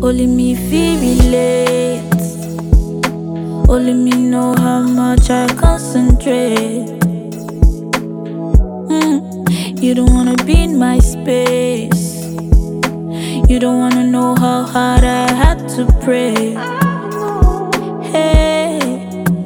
Only me feel relate. Only me know how much I concentrate. You don't wanna be in my space. You don't wanna know how hard I had to pray. Hey,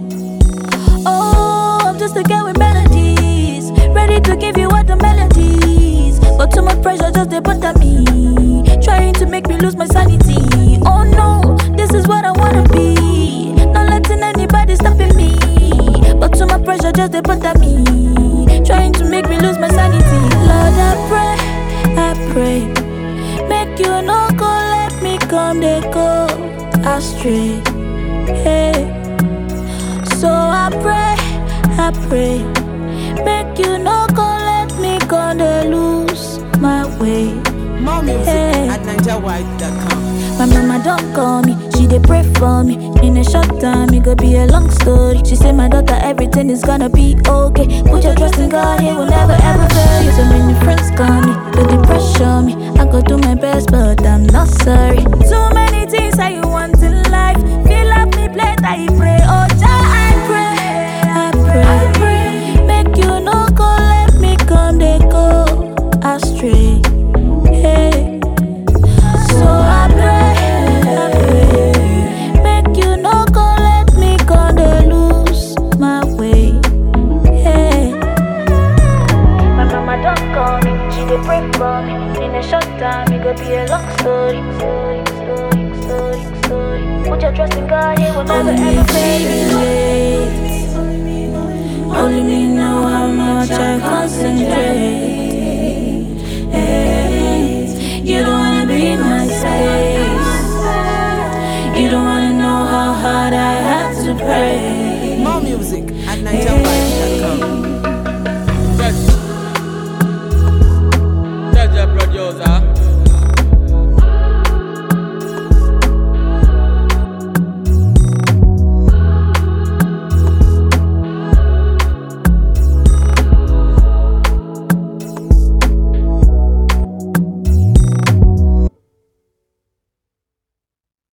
oh, I'm just a girl with melodies, ready to give you all the melodies. But too much pressure just they put on me, trying to make me lose my sanity. Oh no, this is what I wanna be, not letting anybody stopping me. But too much pressure just they put on me, trying to make me lose my sanity. Lord, I pray, make you no go let me come, they go astray. Hey, so I pray, make you no go let me go, they lose my way. More music at NigerWide.com. My mama don't call me, she dey pray for me. In a short time, it go be a long story. She say, my daughter, everything is gonna be okay. Put your trust in God, He will never ever fail you. So many friends call me, but they pressure me. I go do my best, but I'm not sorry. Too many things that you want in life, fill up me plate, I pray. Oh, Jah, I pray, make you no go let me come, they go astray. Hey, so I pray, make you no go let me go, they lose my way. Hey, my mama don't call me, she dey pray for me. In a short time, it go be a long story. Put your trust in God, He will never ever fail you. Only me know how much I concentrate.